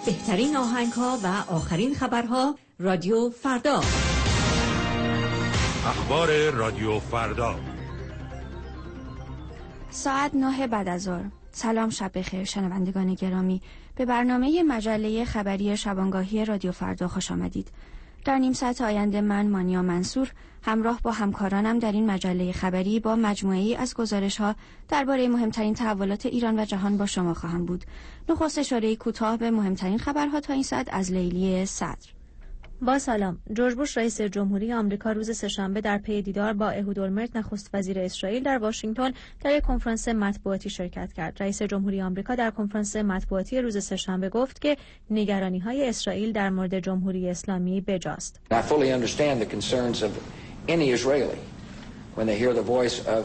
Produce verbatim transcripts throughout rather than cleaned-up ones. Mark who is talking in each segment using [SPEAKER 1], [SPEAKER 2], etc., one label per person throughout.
[SPEAKER 1] بهترین آهنگ‌ها و آخرین خبرها رادیو فردا.
[SPEAKER 2] اخبار رادیو فردا.
[SPEAKER 3] ساعت نه بعد از ظهر. سلام، شب بخیر شنوندگان گرامی. به برنامه مجله خبری شبانگاهی رادیو فردا خوش آمدید. در نیم ساعت آینده من مانیا منصور همراه با همکارانم در این مجله خبری با مجموعه‌ای از گزارش‌ها درباره مهمترین تحولات ایران و جهان با شما خواهم بود. نخست اشاره کوتاه به مهمترین خبرها تا این ساعت از لیلی صدر.
[SPEAKER 4] با سلام. جورج بوش رئیس جمهوری آمریکا روز سه‌شنبه در پی دیدار با اهود اولمرت نخست وزیر اسرائیل در واشنگتن در یک کنفرانس مطبوعاتی شرکت کرد. رئیس جمهوری آمریکا در کنفرانس مطبوعاتی روز سه‌شنبه گفت که نگرانی‌های اسرائیل در مورد جمهوری اسلامی بجاست.
[SPEAKER 5] I fully understand the concerns of any Israeli when they hear the voice of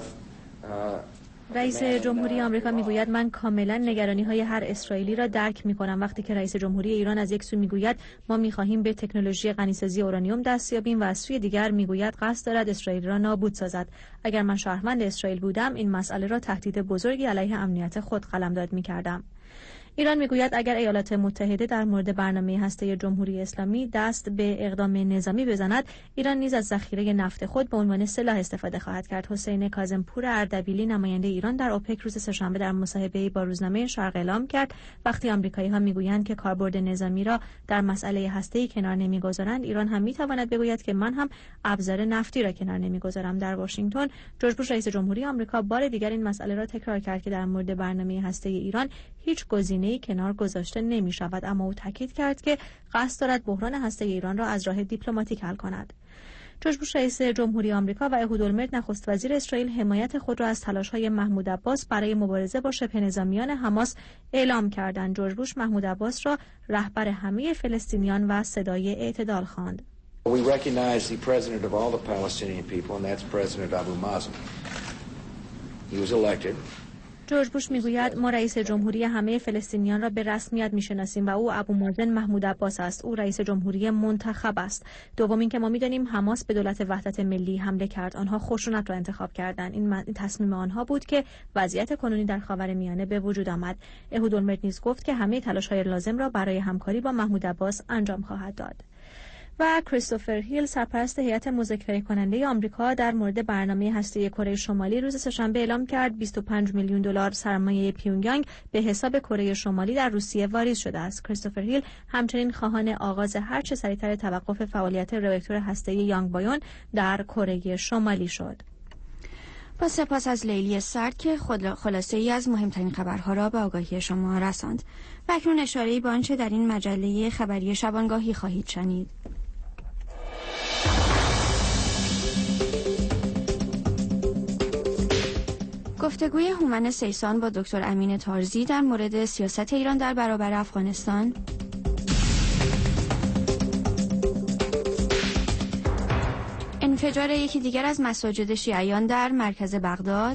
[SPEAKER 4] رئیس جمهوری آمریکا میگوید من کاملا نگرانی‌های هر اسرائیلی را درک می‌کنم وقتی که رئیس جمهوری ایران از یک سو میگوید ما می‌خواهیم به تکنولوژی غنیسازی اورانیوم دست یابیم و از سوی دیگر میگوید قصد دارد اسرائیل را نابود سازد. اگر من شهروند اسرائیل بودم این مسئله را تهدید بزرگی علیه امنیت خود قلمداد می‌کردم. ایران میگوید اگر ایالات متحده در مورد برنامه هسته جمهوری اسلامی دست به اقدام نظامی بزند، ایران نیز از ذخیره نفت خود به عنوان سلاح استفاده خواهد کرد. حسین کاظمپور اردبیلی نماینده ایران در اوپک روز سه‌شنبه در مصاحبه‌ای با روزنامه شرق اعلام کرد وقتی آمریکایی‌ها میگویند که کاربرد نظامی را در مسئله هسته‌ای کنار نمیگذارند، ایران هم میتواند بگوید که من هم ابزار نفتی را کنار نمیگذارم. در واشنگتن جورج بوش رئیس جمهوری آمریکا بار دیگر این مسئله را تکرار کرد که در مورد برنامه هسته‌ای ایران هیچ گزینه‌ای کنار گذاشته نمی شود، اما او تاکید کرد که قصد دارد بحران هسته ایران را از راه دیپلماتیک حل کند. جورج بوش رئیس جمهوری آمریکا و اهود اولمرت نخست وزیر اسرائیل حمایت خود را از تلاش‌های محمود عباس برای مبارزه با شبه نظامیان حماس اعلام کردند. جورج بوش محمود عباس را رهبر همه فلسطینیان و صدای اعتدال خواند.
[SPEAKER 5] We recognize the president of all the Palestinian people and that's President Abu Mazen. He was elected.
[SPEAKER 4] جورج بوش میگوید ما رئیس جمهوری همه فلسطینیان را به رسمیت میشناسیم و او ابو مازن محمود عباس است. او رئیس جمهوری منتخب است. دوم اینکه ما میدانیم حماس به دولت وحدت ملی حمله کرد. آنها خشونت را انتخاب کردند. این تصمیم آنها بود که وضعیت کنونی در خاورمیانه به وجود آمد. اهود اولمرت نیز گفت که همه تلاش‌های لازم را برای همکاری با محمود عباس انجام خواهد داد. و کریستوفر هیل سرپرست هیئت مذاکره کننده آمریکا در مورد برنامه هسته‌ای کره شمالی روز سه‌شنبه اعلام کرد بیست و پنج میلیون دلار سرمایه پیونگیانگ به حساب کره شمالی در روسیه واریز شده است. کریستوفر هیل همچنین خواهان آغاز هر چه سریعتر توقف فعالیت راکتور هسته‌ای یانگ بایون در کره شمالی شد.
[SPEAKER 3] با سپاس از لیلی سرد که خلاصه ای از مهمترین خبرها را به آگاهی شما رساند. و اکنون اشاره‌ای به آنچه در این مجله خبری شبانگاهی خواهید شنید. گفتگوی هومن سیسان با دکتر امین تارزی در مورد سیاست ایران در برابر افغانستان، انفجار یکی دیگر از مساجد شیعیان در مرکز بغداد،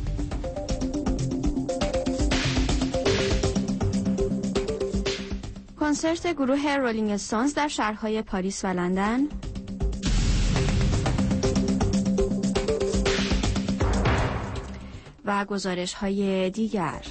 [SPEAKER 3] کنسرت گروه رولینگ استونز در شهرهای پاریس و لندن، و گزارش‌های دیگر.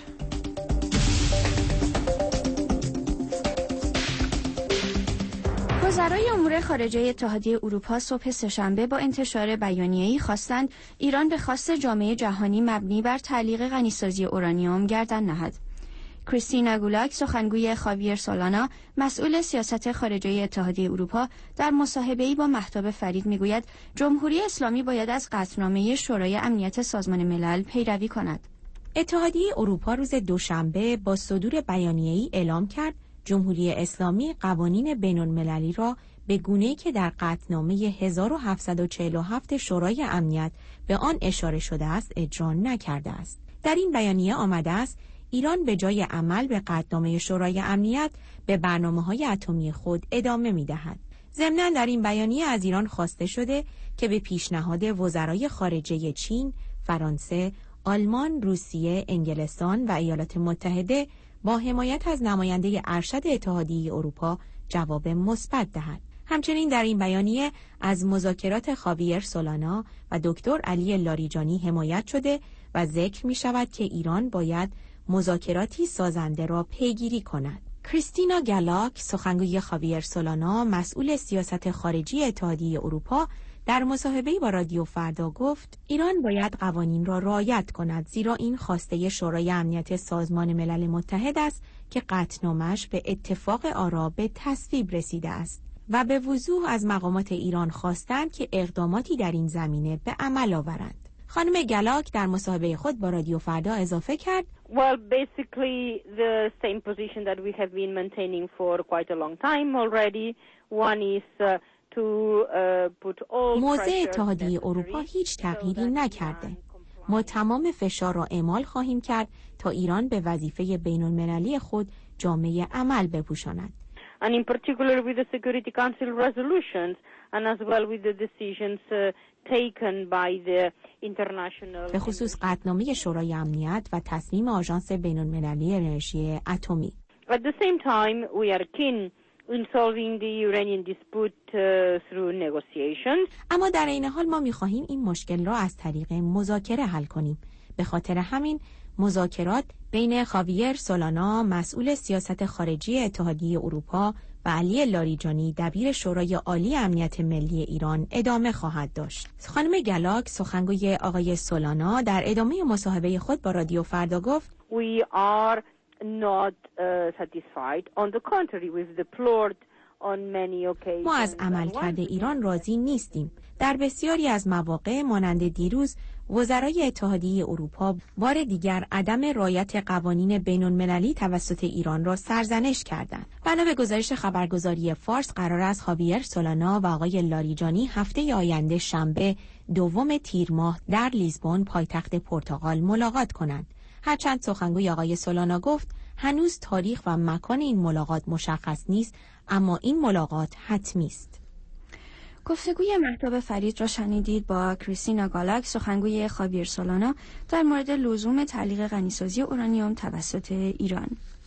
[SPEAKER 3] وزرای امور خارجه اتحادیه اروپا صبح سه‌شنبه با انتشار بیانیه‌ای خواستند ایران به خواست جامعه جهانی مبنی بر تعلیق غنیسازی اورانیوم گردن نهد. کریستینا گولاک سخنگوی خاویر سولانا مسئول سیاست خارجه اتحادیه اروپا در مصاحبه‌ای با مهتاب فرید میگوید جمهوری اسلامی باید از قطعنامه شورای امنیت سازمان ملل پیروی کند.
[SPEAKER 6] اتحادیه اروپا روز دوشنبه با صدور بیانیه‌ای اعلام کرد جمهوری اسلامی قوانین بین‌المللی را به گونه‌ای که در قطعنامه هزار و هفتصد و چهل و هفت شورای امنیت به آن اشاره شده است اجرا نکرده است. در این بیانیه آمده است ایران به جای عمل به قطعنامه شورای امنیت به برنامه‌های اتمی خود ادامه می‌دهد. ضمناً در این بیانیه از ایران خواسته شده که به پیشنهاد وزرای خارجه چین، فرانسه، آلمان، روسیه، انگلستان و ایالات متحده با حمایت از نماینده ارشد اتحادیه اروپا جواب مثبت دهد. همچنین در این بیانیه از مذاکرات خاویر سولانا و دکتر علی لاریجانی حمایت شده و ذکر می شود که ایران باید مذاکراتی سازنده را پیگیری کند. کریستینا گالاک، سخنگوی خاویر سولانا، مسئول سیاست خارجی اتحادیه اروپا، در مصاحبه‌ای با رادیو فردا گفت ایران باید قوانین را رعایت کند، زیرا این خواسته شورای امنیت سازمان ملل متحد است که قطعنامه‌اش به اتفاق آرا به تصویب رسیده است و به وضوح از مقامات ایران خواستند که اقداماتی در این زمینه به عمل آورند. خانم گالاک در مصاحبه خود با رادیو فردا اضافه کرد:
[SPEAKER 7] Well, basically the same position that we have been maintaining for quite a long time already. One is uh, to uh, put all
[SPEAKER 6] موضع اتحادیه اروپا هیچ تغییری نکرده. ما تمام فشار را اعمال خواهیم کرد تا ایران به وظیفه بین‌المللی خود جامه عمل بپوشاند.
[SPEAKER 7] And in particular with the Security Council resolutions and as well with the decisions uh, taken by the international.
[SPEAKER 6] به خصوص قطعنامه شورای امنیت و تصمیم آژانس بین‌المللی انرژی اتمی.
[SPEAKER 7] At the same time we are keen in solving the Iranian dispute uh, through negotiations.
[SPEAKER 6] اما در این حال ما می‌خواهیم این مشکل را از طریق مذاکره حل کنیم. به خاطر همین مذاکرات بین خاویر سولانا، مسئول سیاست خارجی اتحادیه اروپا، و علی لاریجانی، دبیر شورای عالی امنیت ملی ایران ادامه خواهد داشت. خانم گالاک، سخنگوی آقای سولانا، در ادامه مصاحبه خود با رادیو فردا گفت:
[SPEAKER 7] We are not uh, satisfied. On the contrary, we've deplored on many occasions.
[SPEAKER 6] ما از عملکرد ایران راضی نیستیم. در بسیاری از مواقع مانند دیروز وزرای اتحادیه اروپا بار دیگر عدم رعایت قوانین بین‌المللی توسط ایران را سرزنش کردند. بنا به گزارش خبرگزاری فارس قرار است خاویر سولانا و آقای لاریجانی هفته آینده شنبه دوم تیر ماه در لیزبون پایتخت پرتغال ملاقات کنند. هرچند سخنگوی آقای سولانا گفت هنوز تاریخ و مکان این ملاقات مشخص نیست، اما این ملاقات حتمی است.
[SPEAKER 3] گفتگوی مهتاب فرید را شنیدید با کریستینا گالاک، سخنگوی خاویر سولانا، در مورد لزوم تعلیق غنیسازی اورانیوم توسط ایران.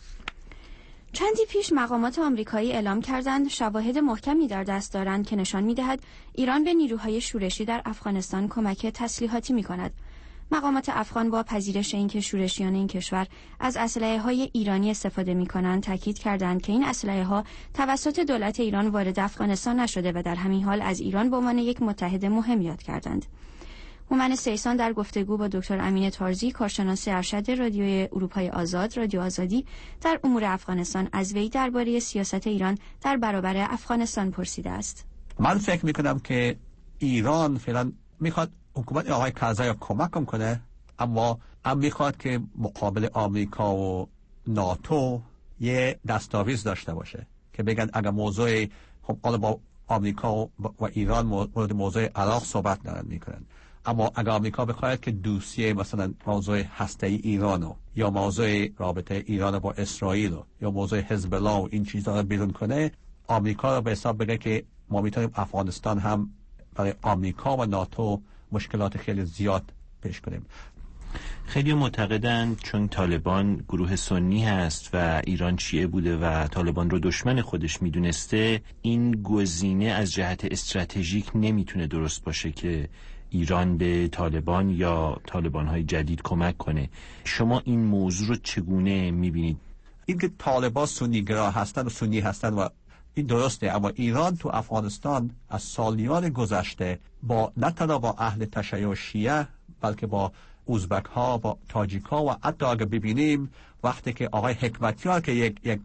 [SPEAKER 3] چندی پیش مقامات آمریکایی اعلام کردند شواهد محکمی در دست دارند که نشان می‌دهد ایران به نیروهای شورشی در افغانستان کمک تسلیحاتی می‌کند. مقامات افغان با پذیرش اینکه شورشیان این کشور از اسلحه‌های ایرانی استفاده می‌کنند تاکید کردند که این اسلحه‌ها توسط دولت ایران وارد افغانستان نشده و در همین حال از ایران به عنوان یک متحد مهم یاد کردند. هومن سیسان در گفتگو با دکتر امین تارزی، کارشناس ارشد رادیوی اروپای آزاد، رادیو آزادی، در امور افغانستان از وی درباره سیاست ایران در برابر افغانستان پرسیده است.
[SPEAKER 8] من فکر می‌کنم که ایران فعلا می‌خواد حکومت آقای کرزی را کمک کنه، اما هم میخواد که مقابل آمریکا و ناتو یه دستاویز داشته باشه که بگن اگر موضوع خب حالا با آمریکا و, و ایران مورد موضوع عراق صحبت دارن میکنن، اما اگر آمریکا بخواهد که دوسیه مثلا موضوع هسته‌ای ایرانو یا موضوع رابطه ایران با اسرائیل یا موضوع حزب الله و این چیزا رو بیرون کنه، آمریکا رو به حساب بگه که ما میتونیم افغانستان هم برای آمریکا و ناتو مشکلات خیلی زیاد پیش کنیم.
[SPEAKER 9] خیلی معتقدند چون طالبان گروه سنی هست و ایران شیعه بوده و طالبان رو دشمن خودش میدونسته، این گزینه از جهت استراتژیک نمیتونه درست باشه که ایران به طالبان یا طالبان‌های جدید کمک کنه. شما این موضوع رو چگونه میبینید؟
[SPEAKER 8] اینکه طالبان سنی‌گرا هستن و سنی هستن و این درسته، اما ایران تو افغانستان از سالیان گذشته با نه تنها با اهل تشیع شیعه بلکه با ازبک ها، با تاجیک ها و حتی اگر ببینیم وقتی که آقای حکمتیار که یک, یک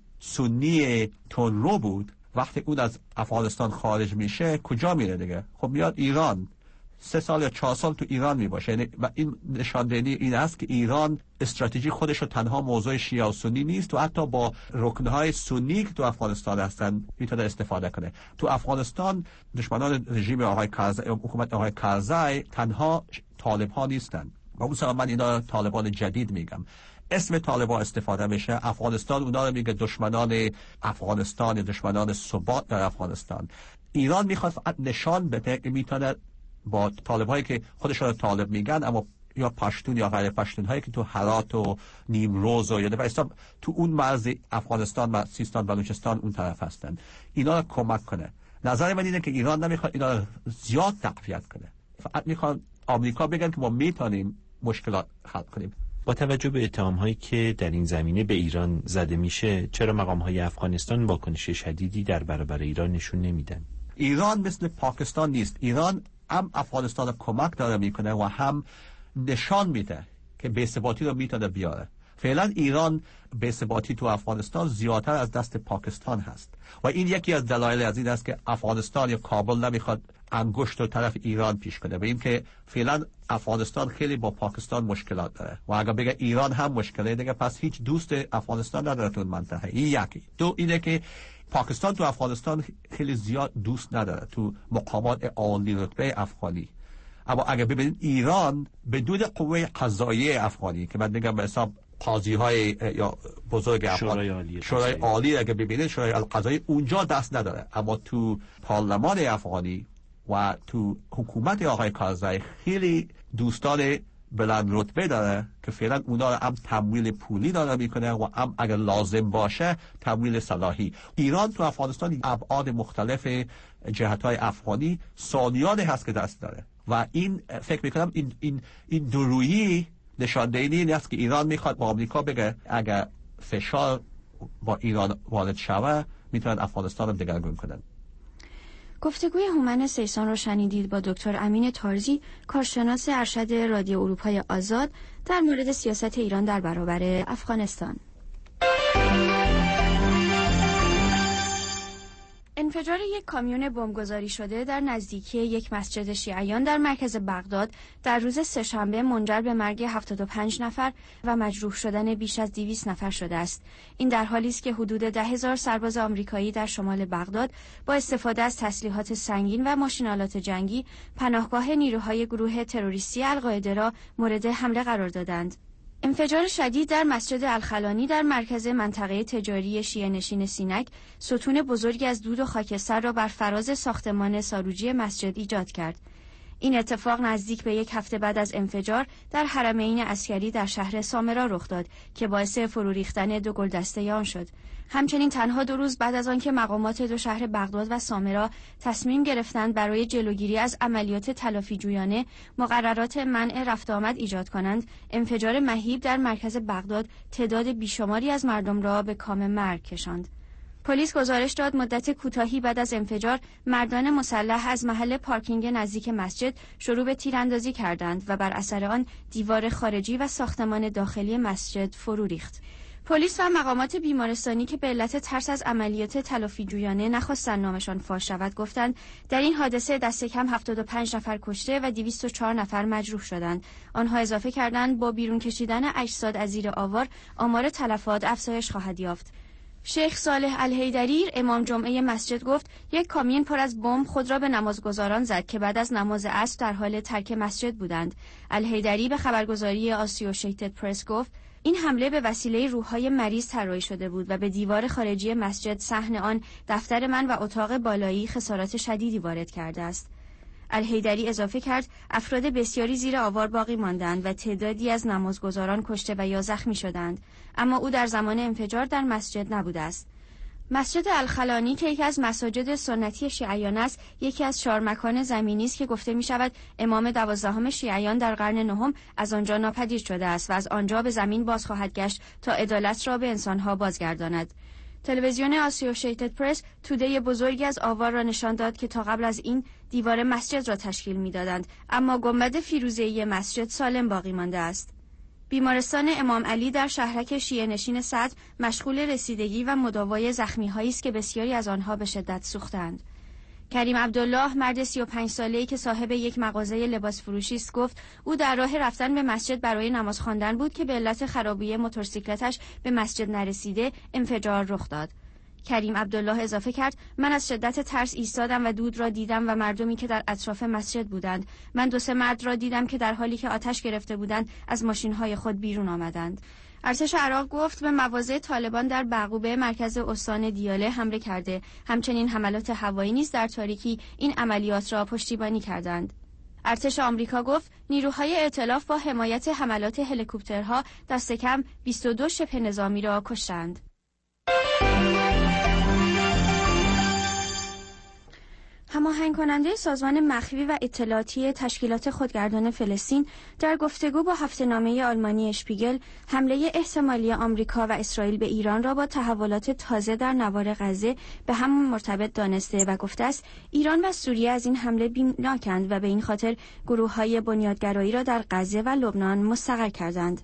[SPEAKER 8] سنی تندرو بود، وقتی اون از افغانستان خارج میشه کجا میره دیگه؟ خب میاد ایران، سه سال یا چهار سال تو ایران می باشه و این نشاندهی این است که ایران استراتژی خودش رو تنها موضوع شیعه و سنی نیست و حتی با رکنهای سنی که تو افغانستان هستن میتونه استفاده کنه. تو افغانستان دشمنان رژیم آقای کرزی، حکومت آقای کرزی تنها طالب ها نیستن و اون سال من اینا طالبان جدید میگم. اسم طالبان استفاده میشه، افغانستان اونا رو میگه دشمنان افغانستان، دشمنان ثبات در افغانستان. ایران میخواد فقط نشان بده که میتونه با طالب‌هایی که خودشون طالب میگن اما یا پشتون یا غیر پشتون هایی که تو هرات و نیمروز و یا دفعه تو اون مرز افغانستان و سیستان بلوچستان اون طرف هستن، اینا رو کمک کنه. نظر من اینه که ایران نمیخواد اینا رو زیاد تقویت کنه، فقط میخواد آمریکا بگن که ما میتونیم مشکلات حل کنیم.
[SPEAKER 9] با توجه به اتهام‌هایی که در این زمینه به ایران زده میشه، چرا مقام‌های افغانستان واکنش شدیدی در برابر ایران نشون نمیدن؟
[SPEAKER 8] ایران مثل پاکستان نیست. ایران هم افغانستان کمک داره میکنه و هم نشان میده که بی‌ثباتی رو میتونه بیاره. فعلا ایران بی‌ثباتی تو افغانستان زیادتر از دست پاکستان هست و این یکی از دلایل از این است که افغانستان یا کابل نمیخواد انگشت رو طرف ایران پیش کنه، به این که فعلا افغانستان خیلی با پاکستان مشکلات داره و اگر بگه ایران هم مشکله دیگه، پس هیچ دوست افغانستان نداره تو منطقه. این یکی. دو اینه که پاکستان تو افغانستان خیلی زیاد دوست نداره تو مقامات عالی رتبه افغانی. اما اگر ببینید ایران بدون قوه قضاییه افغانی که من میگم به حساب قاضی های یا بزرگ
[SPEAKER 9] شورای عالی
[SPEAKER 8] شورای عالی اگر ببینید شورای القضایی اونجا دست نداره، اما تو پارلمان افغانی و تو حکومت آقای کارزای خیلی دوستان بلند رتبه داره که فعلا اونا رو هم تمویل پولی داره میکنه و هم اگر لازم باشه تمویل صلاحی. ایران تو افغانستان ابعاد مختلف جهت‌های افغانی سالیان هست که دست داره و این فکر میکنم این این این دورویی نشاندهی این است که ایران میخواد با آمریکا بگه اگر فشار با ایران وارد شوه میتونن افغانستان رو دگرگون کنن.
[SPEAKER 3] گفتگوی هومن سیسان رو شنیدید با دکتر امین تارزی، کارشناس ارشد رادیو اروپای آزاد، در مورد سیاست ایران در برابر افغانستان. انفجار یک کامیون بمبگذاری شده در نزدیکی یک مسجد شیعیان در مرکز بغداد در روز سه‌شنبه منجر به مرگ هفتاد و پنج نفر و مجروح شدن بیش از دویست نفر شده است. این در حالی است که حدود ده هزار سرباز آمریکایی در شمال بغداد با استفاده از تسلیحات سنگین و ماشین‌آلات جنگی پناهگاه نیروهای گروه تروریستی القاعده را مورد حمله قرار دادند. انفجار شدید در مسجد الخلانی در مرکز منطقه تجاری شیعه نشین سینک ستون بزرگی از دود و خاکستر را بر فراز ساختمان ساروجی مسجد ایجاد کرد. این اتفاق نزدیک به یک هفته بعد از انفجار در حرمین عسکری در شهر سامرا رخ داد که باعث فرو ریختن دو گلدسته آن شد. همچنین تنها دو روز بعد از آنکه مقامات دو شهر بغداد و سامرا تصمیم گرفتند برای جلوگیری از عملیات تلافیجویانه مقررات منع رفت آمد ایجاد کنند، انفجار مهیب در مرکز بغداد تعداد بیشماری از مردم را به کام مرگ کشاند. پلیس گزارش داد مدت کوتاهی بعد از انفجار مردان مسلح از محل پارکینگ نزدیک مسجد شروع به تیراندازی کردند و بر اثر آن دیوار خارجی و ساختمان داخلی مسجد فرو ریخت. پلیس و مقامات بیمارستانی که به علت ترس از عملیات تلافیجویانه نخواستند نامشان فاش شود گفتند در این حادثه دست کم هفتاد و پنج نفر کشته و دویست و چهار نفر مجروح شدند. آنها اضافه کردند با بیرون کشیدن اجساد از زیر آوار آمار تلفات افزایش خواهد یافت. شیخ صالح الحیدری امام جمعه مسجد گفت یک کامیون پر از بمب خود را به نمازگزاران زد که بعد از نماز عصر در حال ترک مسجد بودند. الحیدری به خبرگزاری آسوشیتد پرس گفت این حمله به وسیله روح‌های مریض طراحی شده بود و به دیوار خارجی مسجد صحن آن دفتر من و اتاق بالایی خسارات شدیدی وارد کرده است. الحیدری اضافه کرد افراد بسیاری زیر آوار باقی ماندند و تعدادی از نمازگزاران کشته و یا زخمی شدند، اما او در زمان انفجار در مسجد نبوده است. مسجد الخلانی که یکی از مساجد سنتی شیعیان است، یکی از چهار مکان زمینی است که گفته می شود امام دوازدهم شیعیان در قرن نهم از آنجا ناپدید شده است و از آنجا به زمین باز خواهد گشت تا عدالت را به انسانها بازگرداند. تلویزیون آسوشیتد پرس توده بزرگی از آوار را نشان داد که تا قبل از این دیوار مسجد را تشکیل می‌دادند، اما گنبد فیروزه‌ای مسجد سالم باقی مانده است. بیمارستان امام علی در شهرک شیعه نشین صدر مشغول رسیدگی و مداوای زخمی‌هایی است که بسیاری از آنها به شدت سوختند. کریم عبدالله مرد سی و پنج ساله‌ای که صاحب یک مغازه لباس فروشی است گفت او در راه رفتن به مسجد برای نماز خواندن بود که به علت خرابی موتورسیکلتش به مسجد نرسیده انفجار رخ داد. کریم عبدالله اضافه کرد من از شدت ترس ایستادم و دود را دیدم و مردمی که در اطراف مسجد بودند. من دو سه مرد را دیدم که در حالی که آتش گرفته بودند از ماشین‌های خود بیرون آمدند. ارتش عراق گفت به مواضع طالبان در بعقوبه مرکز استان دیاله حمله کرده. همچنین حملات هوایی نیز در تاریکی این عملیات را پشتیبانی کردند. ارتش آمریکا گفت نیروهای ائتلاف با حمایت حملات هلیکوپترها دست کم بیست و دو شبه نظامی را کشتند. هماهنگ کننده سازمان مخفی و اطلاعاتی تشکیلات خودگردان فلسطین در گفتگو با هفته‌نامه آلمانی اشپیگل حمله احتمالی آمریکا و اسرائیل به ایران را با تحولات تازه در نوار غزه به هم مرتبط دانسته و گفته است ایران و سوریه از این حمله بیمناکند و به این خاطر گروه‌های بنیادگرایی را در غزه و لبنان مستقر کردند.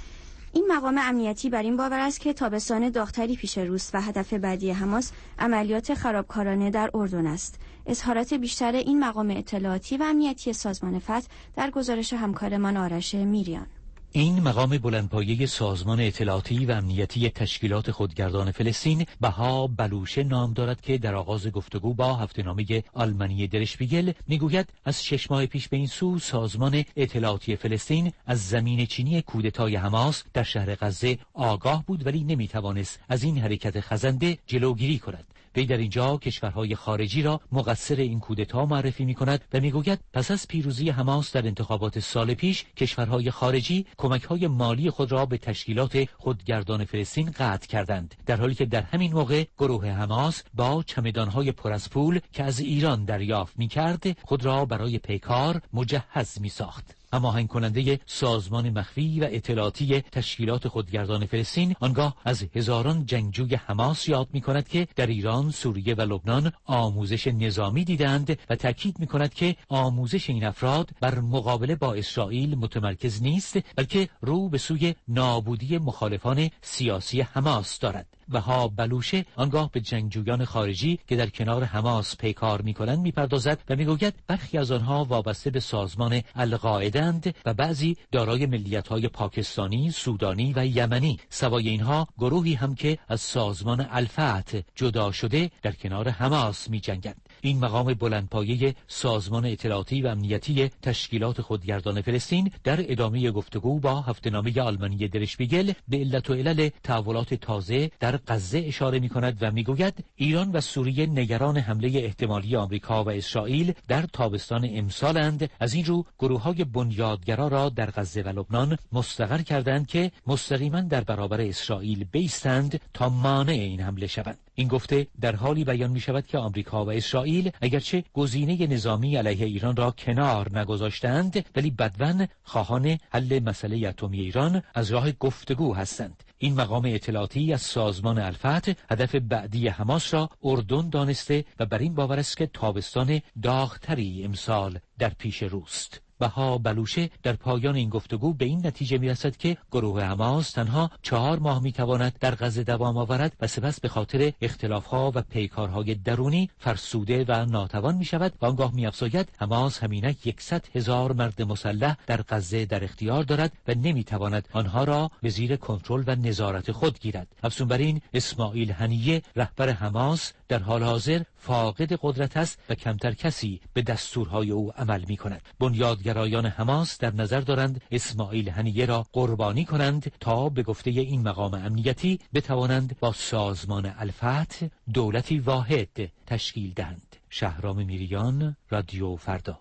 [SPEAKER 3] این مقام امنیتی بر این باور است که تابستان داغ‌تری پیش روست و هدف بعدی حماس عملیات خرابکارانه در اردن است. اظهارات بیشتر این مقام اطلاعاتی و امنیتی سازمان فتح در گزارش همکارمان آرش میریان.
[SPEAKER 10] این مقام بلندپایه سازمان اطلاعاتی و امنیتی تشکیلات خودگردان فلسطین بها بلوشه نام دارد که در آغاز گفتگو با هفته‌نامه آلمانی در اشپیگل میگوید از شش ماه پیش به این سو سازمان اطلاعاتی فلسطین از زمین چینی کودتای حماس در شهر غزه آگاه بود ولی نمیتوانست از این حرکت خزنده جلوگیری کند. وی در اینجا کشورهای خارجی را مقصر این کودتا معرفی می کند و می گوید پس از پیروزی حماس در انتخابات سال پیش کشورهای خارجی کمک‌های مالی خود را به تشکیلات خودگردان فلسطین قطع کردند، در حالی که در همین موقع گروه حماس با چمدانهای پر از پول که از ایران دریافت می کرد خود را برای پیکار مجهز می ساخت. هماهنگ کننده سازمان مخفی و اطلاعاتی تشکیلات خودگردان فلسطین آنگاه از هزاران جنگجوی حماس یاد می کند که در ایران، سوریه و لبنان آموزش نظامی دیدند و تاکید می کند که آموزش این افراد بر مقابله با اسرائیل متمرکز نیست بلکه رو به سوی نابودی مخالفان سیاسی حماس دارد. و ها بلوشه آنگاه به جنگجویان خارجی که در کنار حماس پیکار می‌کنند می‌پردازد و می‌گوید برخی از آنها وابسته به سازمان القاعده‌اند و بعضی دارای ملیت‌های پاکستانی، سودانی و یمنی. سوای اینها گروهی هم که از سازمان الفتح جدا شده در کنار حماس می‌جنگند. این مقام بلندپایه سازمان اطلاعاتی و امنیتی تشکیلات خودگردان فلسطین در ادامه گفتگو با هفته‌نامه آلمانی در اشپیگل به علت و علل تحولات تازه در غزه اشاره می‌کند و می‌گوید ایران و سوریه نگران حمله احتمالی آمریکا و اسرائیل در تابستان امسالند. از این رو گروه‌های بنیادگرا را در غزه و لبنان مستقر کردند که مستقیما در برابر اسرائیل بایستند تا مانع این حمله شوند. این گفته در حالی بیان می شود که آمریکا و اسرائیل اگرچه گزینه نظامی علیه ایران را کنار نگذاشتند ولی بدون خواهان حل مسئله اتمی ایران از راه گفتگو هستند. این مقام اطلاعاتی از سازمان الفتح هدف بعدی حماس را اردن دانسته و بر این باور است که تابستان داغ‌تری امسال در پیش روست. بها بلوشه در پایان این گفتگو به این نتیجه میرسد که گروه حماس تنها چهار ماه میتواند در غزه دوام آورد و سپس به خاطر اختلافها و پیکارهای درونی فرسوده و ناتوان میشود و آنگاه میافزاید حماس همینک صد هزار مرد مسلح در غزه در اختیار دارد و نمیتواند آنها را به زیر کنترل و نظارت خود گیرد. افزون بر این اسماعیل هنیه رهبر حماس در حال حاضر فاقد قدرت است و کمتر کسی به دستورهای او عمل میکند. بنیادگرایان حماس در نظر دارند اسماعیل هنیه را قربانی کنند تا به گفته این مقام امنیتی بتوانند با سازمان الفتح دولتی واحد تشکیل دهند. شهرام میریان، رادیو فردا.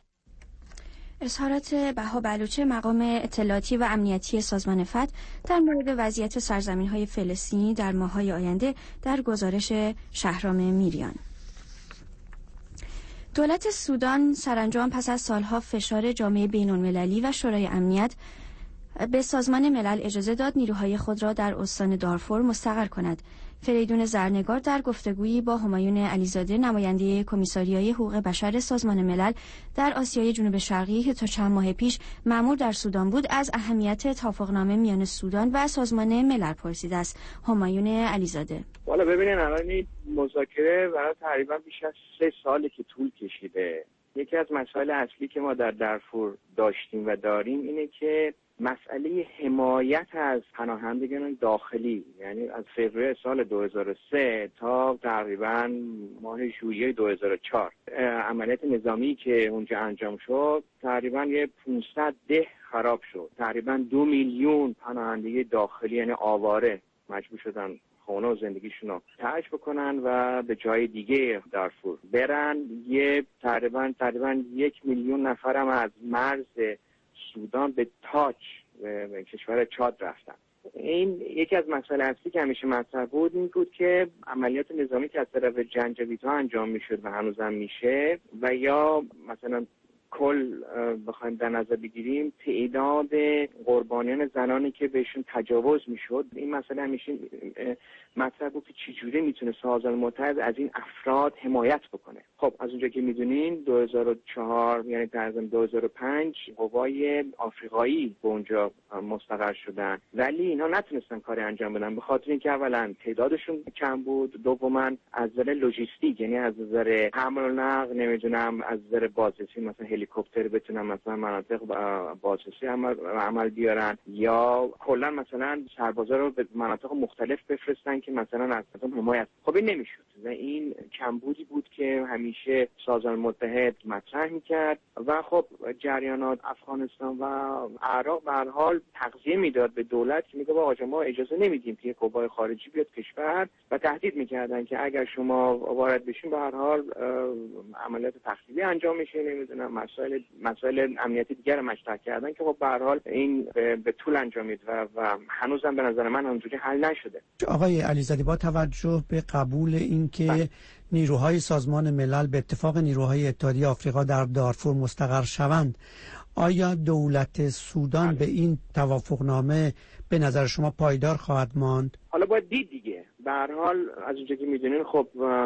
[SPEAKER 3] اظهارات بها بلوچه مقام اطلاعاتی و امنیتی سازمان فتح در مورد وضعیت سرزمین‌های فلسطینی در ماه‌های آینده در گزارش شهرام میریان. دولت سودان سرانجام پس از سالها فشار جامعه بین‌المللی و شورای امنیت به سازمان ملل اجازه داد نیروهای خود را در استان دارفور مستقر کند. فریدون زرنگار در گفتگویی با همایون علیزاده نماینده کمیساریای حقوق بشر سازمان ملل در آسیای جنوب شرقی که تا چند ماه پیش مأمور در سودان بود از اهمیت توافقنامه میان سودان و سازمان ملل پرسیده است. همایون علیزاده:
[SPEAKER 11] والا ببینین الان این مذاکره برای تقریبا بیش از سه ساله که طول کشیده. یکی از مسائل اصلی که ما در دارفور داشتیم و داریم اینه که مسئله حمایت از پناهندگان داخلی، یعنی از فوریه سال دو هزار و سه تا تقریبا ماه ژوئیه دو هزار و چهار عملیات نظامی که اونجا انجام شد تقریبا یه پانصد ده خراب شد. تقریبا دو میلیون پناهنده داخلی یعنی آواره مجبور شدن خونه و زندگیشون رو ترک بکنن و به جای دیگه دارفور برن. یه تقریبا تقریبا یک میلیون نفرم از مرز سودان به تاچ به کشور چاد رفتن. این یکی از مسائل اصلی که همیشه مطرح بود این بود که عملیات نظامی که از طرف جنجویدها انجام میشد و هنوزم میشه و یا مثلا کل بخوایم در نظر بگیریم تعداد قربانیان زنانی که بهشون تجاوز میشد، این مسئله همیشه مطرح بود که چجوری میتونه سازمان متحد از این افراد حمایت بکنه. خب از اونجا که میدونین دو هزار و چهار یعنی تقریبا دو هزار و پنج قوای آفریقایی به اونجا مستقر شدن، ولی اینها نتونستن کاری انجام بدن به خاطر اینکه اولا تعدادشون کم بود، دوما از نظر لوجستیک یعنی از نظر حمل و نقل نمیدونم از نظر بازرسی مثلا هلیکوپتر بتونن مثلا مناطق بازرسی عمل, عمل بیارن یا کلا مثلا سربازا رو به مناطق مختلف بفرستن که مثلا از مردم حمایت. خب این نمیشد و این کمبودی بود که همیشه سازمان متحد مطرح میکرد و خب جریانات افغانستان و عراق به هر حال تغذیه میداد به دولت که میگه آقا ما اجازه نمیدیم که قوای خارجی بیاد کشور و تهدید میکردن که اگر شما وارد بشین به هر حال عملیات تخریبی انجام میشه، نمیدونم مسائل مسائل امنیتی دیگر مطرح کردن که خب به هر حال این به طول انجامید و, و هنوزم به نظر من اونجوری حل نشده.
[SPEAKER 12] آقای علیزاده با توجه به قبول این که نیروهای سازمان ملل به اتفاق نیروهای اتحادیه آفریقا در دارفور مستقر شوند، آیا دولت سودان به این توافقنامه به نظر شما پایدار خواهد ماند؟
[SPEAKER 11] حالا باید دید دیگه. به هر حال از اونجا که میدونین خب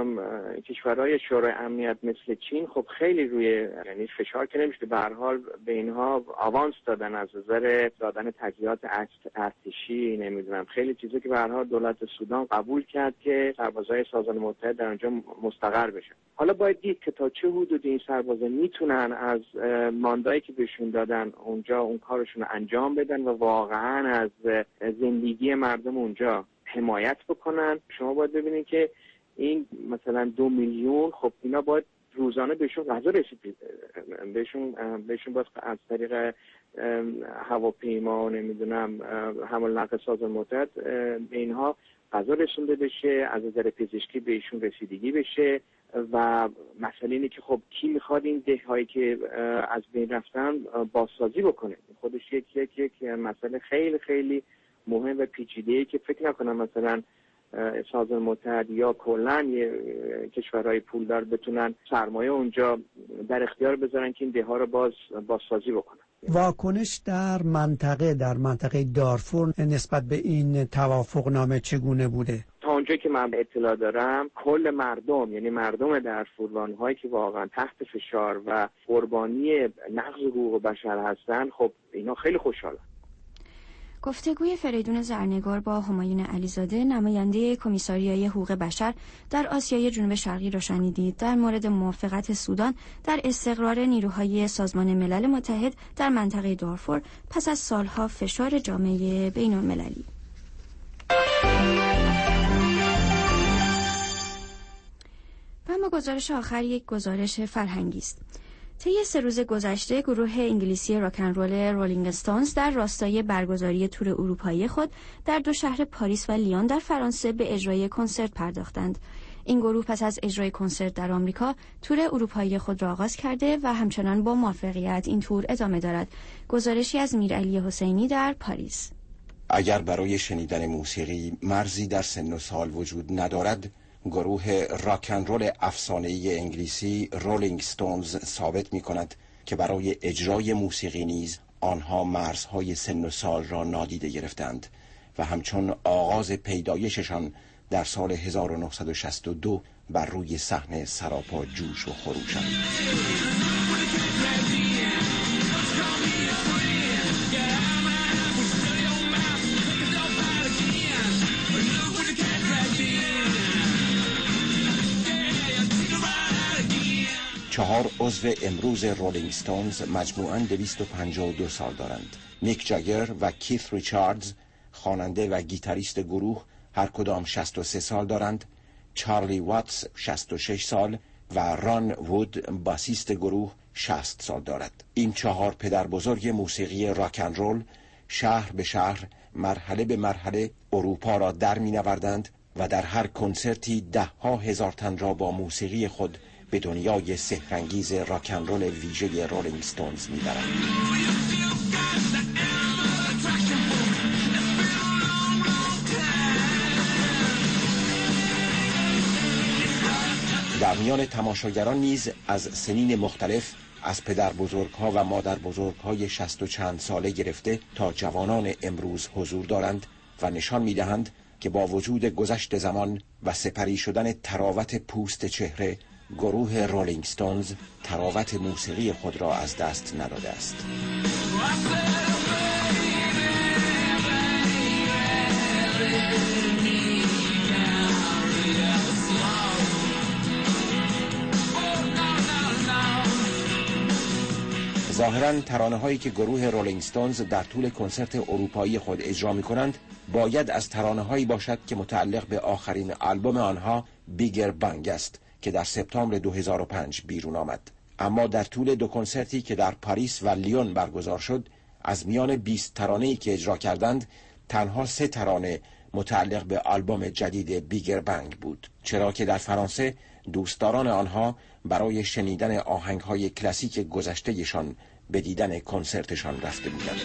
[SPEAKER 11] کشورهای شورای امنیت مثل چین خب خیلی روی یعنی فشار که نمیشه، به هر حال به اینها آوانس دادن از نظر دادن تجهیزات ارتشی نمیدونم خیلی چیزا که به هر حال دولت سودان قبول کرد که سربازای سازمان متحد در اونجا مستقر بشن. حالا باید دید که تا چه حدود این سربازا میتونن از ماندایی که بهشون دادن اونجا اون کارشون رو انجام بدن و واقعا از زندگی مردم اونجا حمایت بکنن. شما باید ببینید که این مثلا دو میلیون خب اینا باید روزانه بهشون غذا رسید، بهشون بهشون باید از طریق هواپیما نمیدونم حمل نقل سازمان متحد به اینها غذا رسونده بشه، از نظر پزشکی بهشون رسیدگی بشه و مسئله اینه که خب کی میخواد این دههایی که از بین رفتن بازسازی بکنه. خودش یک یک یک مسئله خیلی خیلی مهم و پیچیده‌ای که فکر نکنم مثلا سازمان متحد یا کلاً کشورهای پولدار بتونن سرمایه اونجا در اختیار بذارن که این ده‌ها رو باز بازسازی بکنن.
[SPEAKER 12] واکنش در منطقه در منطقه دارفور نسبت به این توافقنامه چگونه بوده؟
[SPEAKER 11] تا اونجایی که من اطلاع دارم کل مردم یعنی مردم دارفور و آنهایی که واقعا تحت فشار و قربانی نقض حقوق بشر هستن خب اینا خیلی خوشحالن.
[SPEAKER 3] گفتگوی فریدون زرنگار با همایون علیزاده نماینده کمیساریای حقوق بشر در آسیای جنوب شرقی را شنیدید در مورد موافقت سودان در استقرار نیروهای سازمان ملل متحد در منطقه دارفور پس از سالها فشار جامعه بین المللی. و اما گزارش آخر یک گزارش فرهنگی است. طی سه روز گذشته گروه انگلیسی راکن رول رولینگ استونز در راستای برگزاری تور اروپایی خود در دو شهر پاریس و لیون در فرانسه به اجرای کنسرت پرداختند. این گروه پس از اجرای کنسرت در آمریکا تور اروپایی خود را آغاز کرده و همچنان با موفقیت این تور ادامه دارد. گزارشی از میرعلی حسینی در پاریس.
[SPEAKER 13] اگر برای شنیدن موسیقی مرزی در سن و سال وجود ندارد، گروه راکن رول افسانه‌ای انگلیسی رولینگ استونز ثابت می‌کند که برای اجرای موسیقی نیز آنها مرزهای سن و سال را نادیده گرفتند و همچون آغاز پیدایششان در سال هزار و نهصد و شصت و دو بر روی صحنه سراپا جوش و خروشند. چهار عضو امروز رولینگ استونز مجموعاً دویست و پنجاه و دو سال دارند. میک جاگر و کیت ریچاردز خواننده و گیتاریست گروه هر کدام شصت و سه سال دارند. چارلی واتس شصت و شش سال و ران وود باسیست گروه شصت سال دارد. این چهار پدر بزرگ موسیقی راکن رول شهر به شهر مرحله به مرحله اروپا را در می نوردند و در هر کنسرتی ده ها هزار تن را با موسیقی خود به دنیای سحرانگیز راکن رول ویژه رولینگ استونز می‌برند. در میان تماشاگران نیز از سنین مختلف، از پدر بزرگها و مادر بزرگهای شصت و چند ساله گرفته تا جوانان امروز حضور دارند و نشان می‌دهند که با وجود گذشت زمان و سپری شدن تراوت پوست چهره، گروه رولینگ ستونز تراوت موسیقی خود را از دست نداده است. ظاهراً ترانه هایی که گروه رولینگ ستونز در طول کنسرت اروپایی خود اجرا می کنند باید از ترانه هایی باشد که متعلق به آخرین آلبوم آنها بیگر بنگ است که در سپتامبر دو هزار و پنج بیرون آمد. اما در طول دو کنسرتی که در پاریس و لیون برگزار شد، از میان بیست ترانه‌ای که اجرا کردند تنها سه ترانه متعلق به آلبوم جدید بیگر بنگ بود، چرا که در فرانسه دوستداران آنها برای شنیدن آهنگ‌های کلاسیک گذشته‌شان به دیدن کنسرتشان رفته بودند.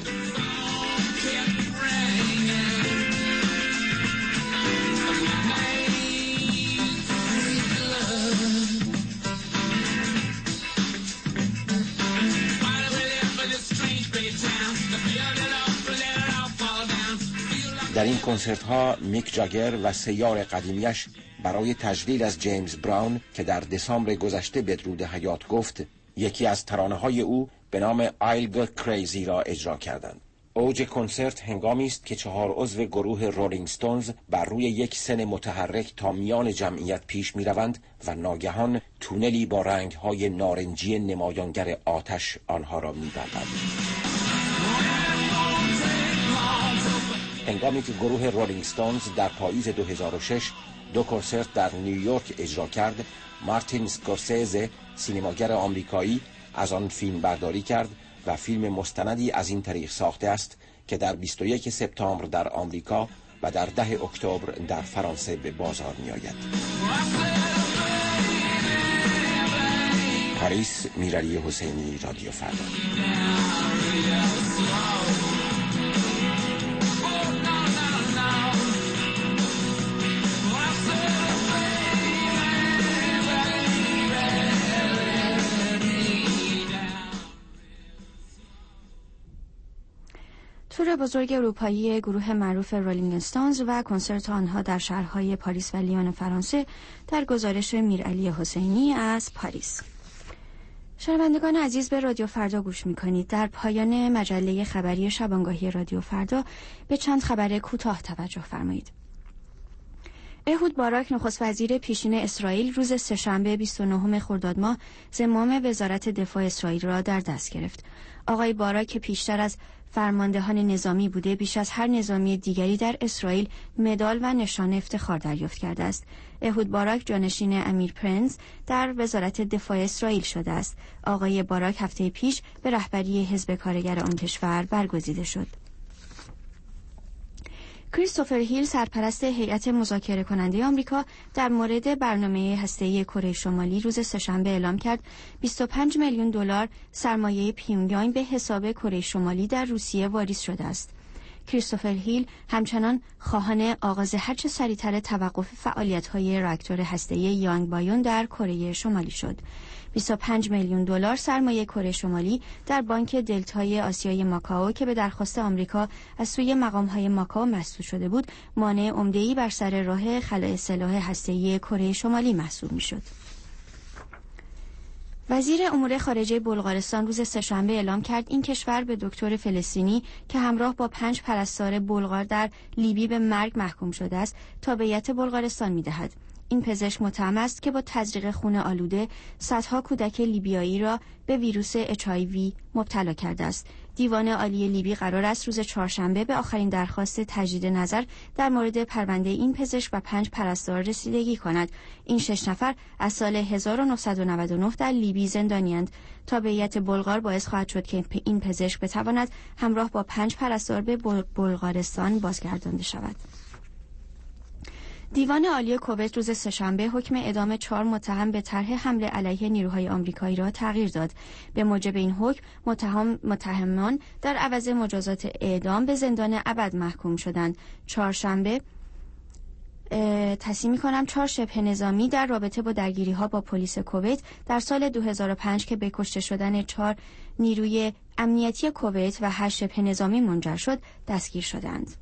[SPEAKER 13] در این کنسرت ها میک جاگر و سیار قدیمیش برای تجلیل از جیمز براون که در دسامبر گذشته بدرود حیات گفت، یکی از ترانه های او به نام I'll Go Crazy را اجرا کردند. اوج کنسرت هنگامی است که چهار عضو گروه رولینگ ستونز بر روی یک سن متحرک تا میان جمعیت پیش می روند و ناگهان تونلی با رنگ های نارنجی نمایانگر آتش آنها را می بلعد. هنگامی که گروه رولینگ ستونز در پاییز دو هزار و شش دو کنسرت در نیویورک اجرا کرد، مارتین اسکورسیزه سینماگر آمریکایی از آن فیلم برداری کرد و فیلم مستندی از این طریق ساخته است که در بیست و یک سپتامبر در آمریکا و در ده اکتبر در فرانسه به بازار می آید. پاریس، میرعلی حسینی، رادیو فردا.
[SPEAKER 3] تور بزرگ اروپایی گروه معروف رولینگ ستونز و کنسرت آنها در شهرهای پاریس و لیون فرانسه در گزارش میرعلی حسینی از پاریس. شنوندگان عزیز، به رادیو فردا گوش میکنید. در پایان مجله خبری شبانگاهی رادیو فردا به چند خبر کوتاه توجه فرمایید. اهود باراک نخست وزیر پیشین اسرائیل روز سه‌شنبه بیست و نهم خرداد ماه زمام وزارت دفاع اسرائیل را در دست گرفت. آقای باراک که پیشتر از فرماندهان نظامی بوده، بیش از هر نظامی دیگری در اسرائیل مدال و نشان افتخار دریافت کرده است. اهود باراک جانشین امیر پرنس در وزارت دفاع اسرائیل شده است. آقای باراک هفته پیش به رهبری حزب کارگر آن کشور برگزیده شد. کریستوفر هیل سرپرست هیئت مذاکره کننده آمریکا در مورد برنامه هسته‌ای کره شمالی روز سه‌شنبه اعلام کرد بیست و پنج میلیون دلار سرمایه پیونگیانگ به حساب کره شمالی در روسیه واریز شده است. کریستوفر هیل همچنان خواهان آغاز هرچه سریعتر توقف فعالیت‌های راکتور هسته‌ای یانگ بایون در کره شمالی شد. بیست و پنج میلیون دلار سرمایه کره شمالی در بانک دلتای آسیای ماکائو که به درخواست آمریکا از سوی مقام‌های ماکائو مسدود شده بود، مانع عمده‌ای بر سر راه خلأ سلاح هسته‌ای کره شمالی محسوب می‌شد. وزیر امور خارجه بلغارستان روز سه‌شنبه اعلام کرد این کشور به دکتر فلسطینی که همراه با پنج پرستار بلغار در لیبی به مرگ محکوم شده است تابعیت بلغارستان می‌دهد. این پزشک متهم است که با تزریق خون آلوده صدها کودک لیبیایی را به ویروس اچ آی وی مبتلا کرده است. دیوان عالی لیبی قرار است روز چهارشنبه به آخرین درخواست تجدید نظر در مورد پرونده این پزشک و پنج پرستار رسیدگی کند. این شش نفر از سال هزار و نهصد و نود و نه در لیبی زندانی‌اند. تابعیت بلغار باعث خواهد شد که این پزشک بتواند همراه با پنج پرستار به بلغارستان بازگردانده شود. دیوان عالی کویت روز سه‌شنبه حکم اعدام چهار متهم به طرح حمله علیه نیروهای آمریکایی را تغییر داد. به موجب این حکم متهم متهمان در عوض مجازات اعدام به زندان ابد محکوم شدند. چهارشنبه تصحیح می‌کنم چهار شبه نظامی در رابطه با درگیری‌ها با پلیس کویت در سال دو هزار و پنج که به کشته شدن چهار نیروی امنیتی کویت و هشت شبه نظامی منجر شد دستگیر شدند.